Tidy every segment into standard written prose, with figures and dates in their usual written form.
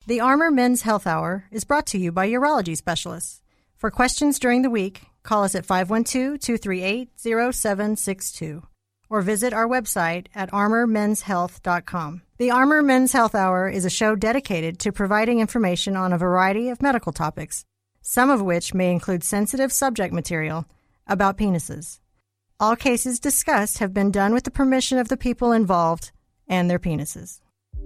The Armor Men's Health Hour is brought to you by urology specialists. For questions during the week, call us at 512-238-0762 or visit our website at armormenshealth.com. The Armor Men's Health Hour is a show dedicated to providing information on a variety of medical topics, some of which may include sensitive subject material about penises. All cases discussed have been done with the permission of the people involved and their penises.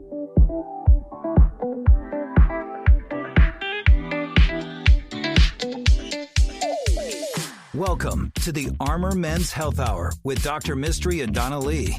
Welcome to the Armor Men's Health Hour with Dr. Mystery and Donna Lee.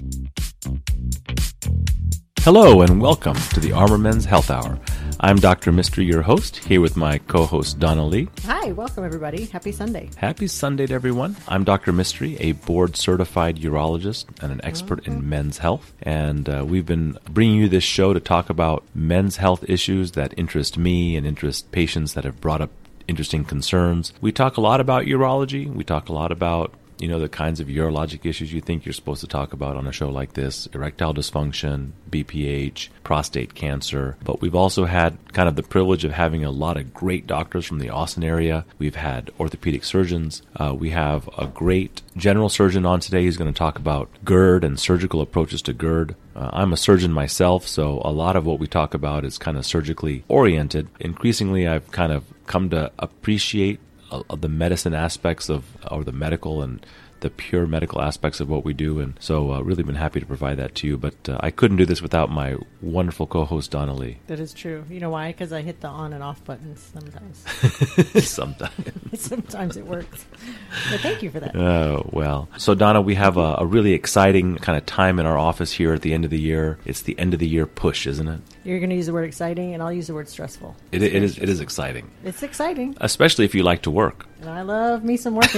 Hello and welcome to the Armor Men's Health Hour. I'm Dr. Mystery, your host, here with my co-host Donna Lee. Hi, welcome everybody. Happy Sunday. Happy Sunday to everyone. I'm Dr. Mystery, a board-certified urologist and an expert in men's health. And we've been bringing you this show to talk about men's health issues that interest me and interest patients that have brought up interesting concerns. We talk a lot about urology. We talk a lot about, the kinds of urologic issues you think you're supposed to talk about on a show like this: erectile dysfunction, BPH, prostate cancer. But we've also had kind of the privilege of having a lot of great doctors from the Austin area. We've had orthopedic surgeons. We have a great general surgeon on today. He's going to talk about GERD and surgical approaches to GERD. I'm a surgeon myself, so a lot of what we talk about is kind of surgically oriented. Increasingly, I've kind of come to appreciate the medicine aspects or the medical and the pure medical aspects of what we do, and so really been happy to provide that to you. But I couldn't do this without my wonderful co-host Donna Lee. That is true. You know why? Because I hit the on and off buttons sometimes. Sometimes it works. But thank you for that. Oh, well. So Donna, we have a really exciting kind of time in our office here at the end of the year. It's the end of the year push, isn't it? You're going to use the word exciting, and I'll use the word stressful. It is exciting. It's exciting. Especially if you like to work. And I love me some working.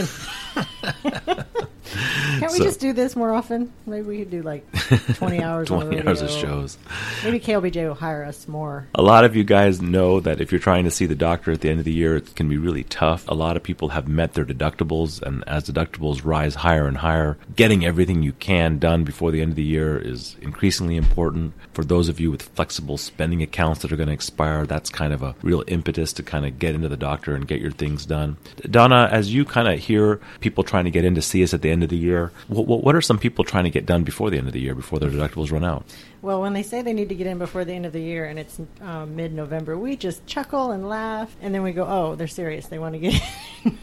Can't we just do this more often? Maybe we could do like 20 hours 20 on the radio. hours of shows. Maybe KLBJ will hire us more. A lot of you guys know that if you're trying to see the doctor at the end of the year, it can be really tough. A lot of people have met their deductibles, and as deductibles rise higher and higher, getting everything you can done before the end of the year is increasingly important. For those of you with flexible spending accounts that are going to expire, that's kind of a real impetus to kind of get into the doctor and get your things done. Donna, as you kind of hear people trying to get in to see us at the end of the year, what are some people trying to get done before the end of the year, before their deductibles run out? Well, when they say they need to get in before the end of the year and it's mid-November, we just chuckle and laugh, and then we go, oh, they're serious. They want to get in.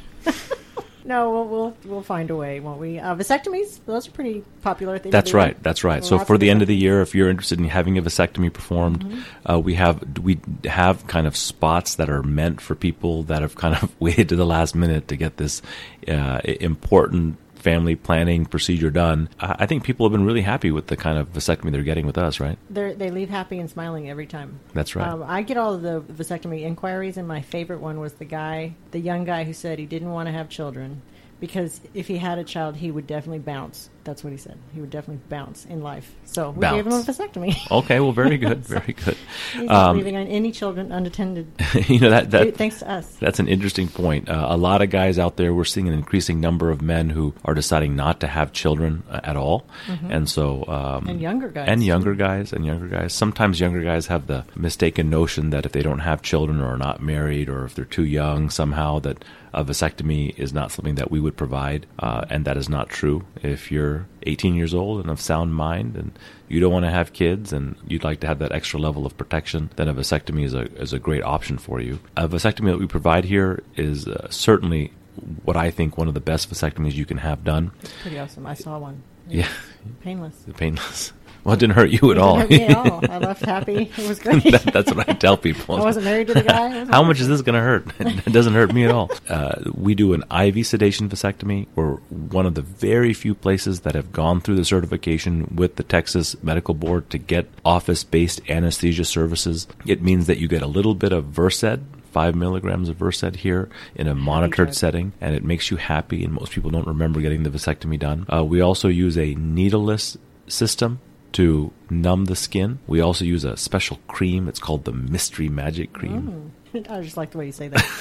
No, we'll find a way, won't we? Vasectomies, those are pretty popular at the end of the year. That's right. So for the end of the year, if you're interested in having a vasectomy performed, we have kind of spots that are meant for people that have kind of waited to the last minute to get this important family planning procedure done. I think people have been really happy with the kind of vasectomy they're getting with us, right? They leave happy and smiling every time. That's right. I get all of the vasectomy inquiries, and my favorite one was the young guy who said he didn't want to have children because if he had a child, he would definitely bounce. That's what he said. He would definitely bounce in life. So we gave him a vasectomy. Okay, well, very good, very good. He's not leaving any children unattended. Thanks to us. That's an interesting point. A lot of guys out there, we're seeing an increasing number of men who are deciding not to have children at all, and so and younger guys, Sometimes younger guys have the mistaken notion that if they don't have children or are not married or if they're too young, somehow that a vasectomy is not something that we would provide, and that is not true. If you're 18 years old and of sound mind and you don't want to have kids and you'd like to have that extra level of protection, then a vasectomy is a great option for you. A vasectomy that we provide here is certainly what I think one of the best vasectomies you can have done. It's pretty awesome. I saw one. Yeah. Painless. Well, it didn't hurt you at all. It didn't hurt me at all. I left happy. It was great. That's what I tell people. I wasn't married to the guy. How much is this going to hurt? It doesn't hurt me at all. We do an IV sedation vasectomy. We're one of the very few places that have gone through the certification with the Texas Medical Board to get office-based anesthesia services. It means that you get a little bit of Versed, 5 milligrams of Versed here in a monitored setting, and it makes you happy, and most people don't remember getting the vasectomy done. We also use a needleless system to numb the skin. We also use a special cream. It's called the Mystery Magic Cream. I just like the way you say that.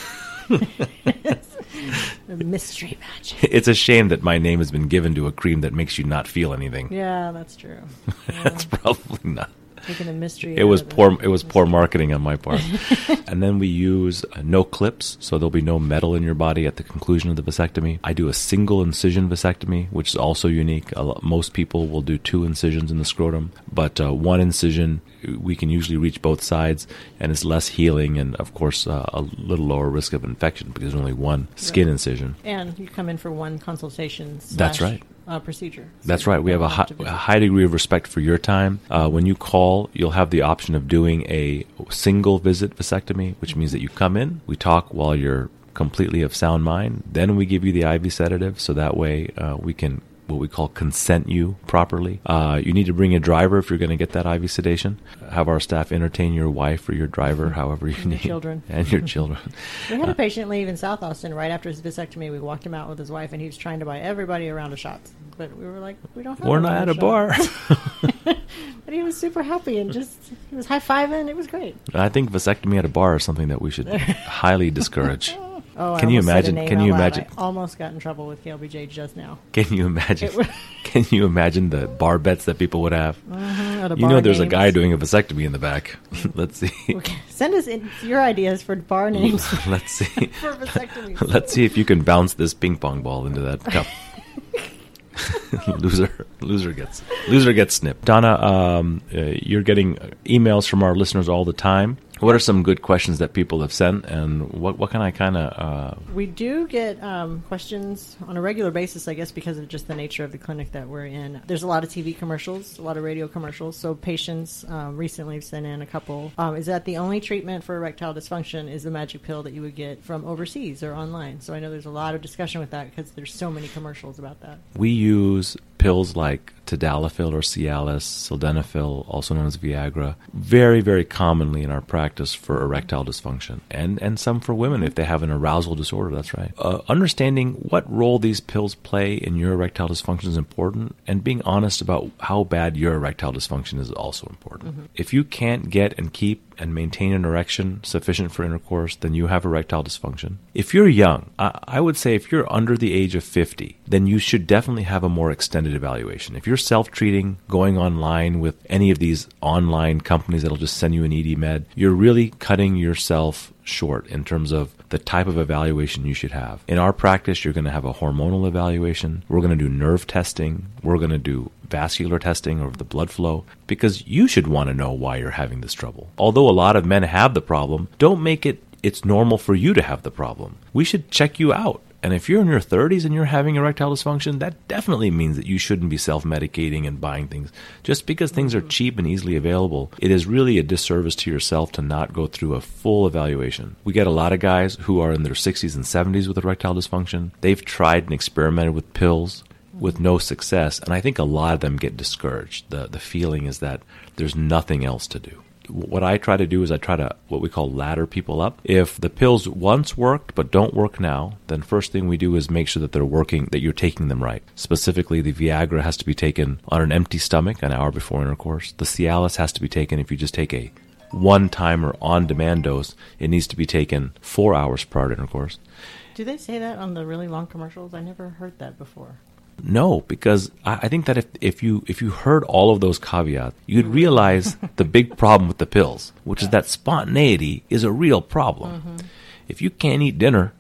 Mystery Magic. It's a shame that my name has been given to a cream that makes you not feel anything. Yeah, that's true. Yeah. That's probably not Taking the mystery. It was poor marketing on my part. And then we use no clips, so there'll be no metal in your body at the conclusion of the vasectomy. I do a single incision vasectomy, which is also unique. Most people will do 2 incisions in the scrotum, but 1 incision, we can usually reach both sides, and it's less healing and, of course, a little lower risk of infection because there's only 1 skin incision. And you come in for 1 consultation. That's right. Procedure. So that's right. We have a high degree of respect for your time. When you call, you'll have the option of doing a single visit vasectomy, which means that you come in, we talk while you're completely of sound mind, then we give you the IV sedative, so that way we can what we call consent you properly. You need to bring a driver if you're going to get that IV sedation. Have our staff entertain your wife or your driver, however you need. Children. And your children. We had a patient leave in South Austin right after his vasectomy. We walked him out with his wife, and he was trying to buy everybody a round of shots. But we were like, we don't have We're not at a bar. But he was super happy and he was high-fiving. It was great. I think vasectomy at a bar is something that we should highly discourage. Oh, can you imagine? I almost got in trouble with KLBJ just now. Can you imagine? Can you imagine the bar bets that people would have? There's a guy doing a vasectomy in the back. Let's see. Okay. Send us your ideas for bar names. Let's see. For vasectomies. Let's see if you can bounce this ping pong ball into that cup. Loser gets snipped. Donna, you're getting emails from our listeners all the time. What are some good questions that people have sent, and what can I kind of... We do get questions on a regular basis, I guess, because of just the nature of the clinic that we're in. There's a lot of TV commercials, a lot of radio commercials, so patients recently sent in a couple. Is that the only treatment for erectile dysfunction is the magic pill that you would get from overseas or online? So I know there's a lot of discussion with that because there's so many commercials about that. We use pills like tadalafil or Cialis, sildenafil, also known as Viagra, very, very commonly in our practice for erectile dysfunction, and some for women if they have an arousal disorder. That's right. Understanding what role these pills play in your erectile dysfunction is important, and being honest about how bad your erectile dysfunction is also important. Mm-hmm. If you can't get and keep and maintain an erection sufficient for intercourse, then you have erectile dysfunction. If you're young, I would say if you're under the age of 50, then you should definitely have a more extended evaluation. If you're self-treating, going online with any of these online companies that'll just send you an ED med, you're really cutting yourself short in terms of the type of evaluation you should have. In our practice, you're going to have a hormonal evaluation. We're going to do nerve testing. We're going to do vascular testing of the blood flow, because you should want to know why you're having this trouble. Although a lot of men have the problem, don't make it's normal for you to have the problem. We should check you out. And if you're in your 30s and you're having erectile dysfunction, that definitely means that you shouldn't be self-medicating and buying things. Just because things are cheap and easily available, it is really a disservice to yourself to not go through a full evaluation. We get a lot of guys who are in their 60s and 70s with erectile dysfunction. They've tried and experimented with pills with no success, and I think a lot of them get discouraged. The feeling is that there's nothing else to do. What I try to do is I try to what we call ladder people up. If the pills once worked but don't work now, then first thing we do is make sure that they're working, that you're taking them right. Specifically, the Viagra has to be taken on an empty stomach an hour before intercourse. The Cialis has to be taken if you just take a one-time or on-demand dose. It needs to be taken 4 hours prior to intercourse. Do they say that on the really long commercials? I never heard that before. No, because I think that if you heard all of those caveats, you'd realize the big problem with the pills, which is that spontaneity is a real problem. Mm-hmm. If you can't eat dinner,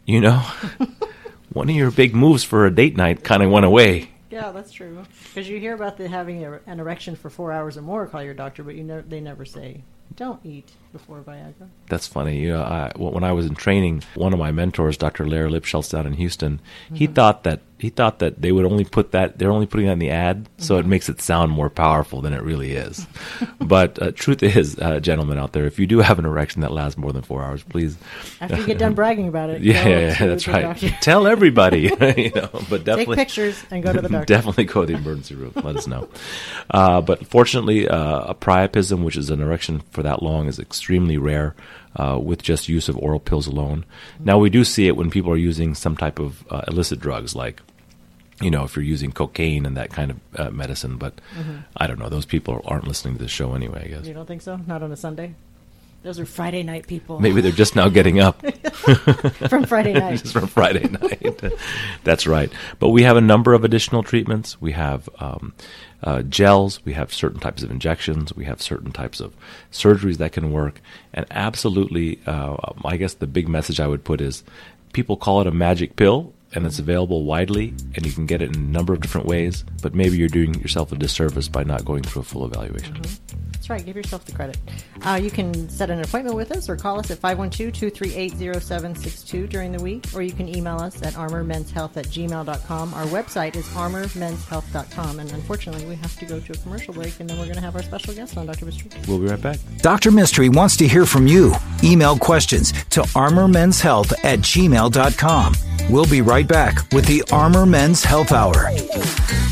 one of your big moves for a date night kind of went away. Yeah, that's true. Because you hear about having an erection for 4 hours or more, call your doctor, but they never say, don't eat before Viagra. That's funny. When I was in training, one of my mentors, Dr. Larry Lipschultz down in Houston, mm-hmm. he thought that they would only they're only putting that in the ad, so it makes it sound more powerful than it really is. But truth is, gentlemen out there, if you do have an erection that lasts more than 4 hours, please. After you get done bragging about it, yeah, that's right. Doctor. Tell everybody, but definitely take pictures and go to the doctor. Definitely go to the emergency room. Let us know. But fortunately, a priapism, which is an erection for that long, is extremely rare. With just use of oral pills alone. Now, we do see it when people are using some type of illicit drugs, like, if you're using cocaine and that kind of medicine. But I don't know. Those people aren't listening to this show anyway, I guess. You don't think so? Not on a Sunday? Those are Friday night people. Maybe they're just now getting up. From Friday night. Just from Friday night. That's right. But we have a number of additional treatments. We have gels. We have certain types of injections. We have certain types of surgeries that can work. And absolutely, I guess the big message I would put is people call it a magic pill, and it's available widely, and you can get it in a number of different ways, but maybe you're doing yourself a disservice by not going through a full evaluation. Mm-hmm. That's right. Give yourself the credit. You can set an appointment with us or call us at 512-238-0762 during the week, or you can email us at armormenshealth@gmail.com. Our website is armormenshealth.com, and unfortunately, we have to go to a commercial break, and then we're going to have our special guest on, Dr. Mystery. We'll be right back. Dr. Mystery wants to hear from you. Email questions to armormenshealth@gmail.com. We'll be right back with the Armor Men's Health Hour.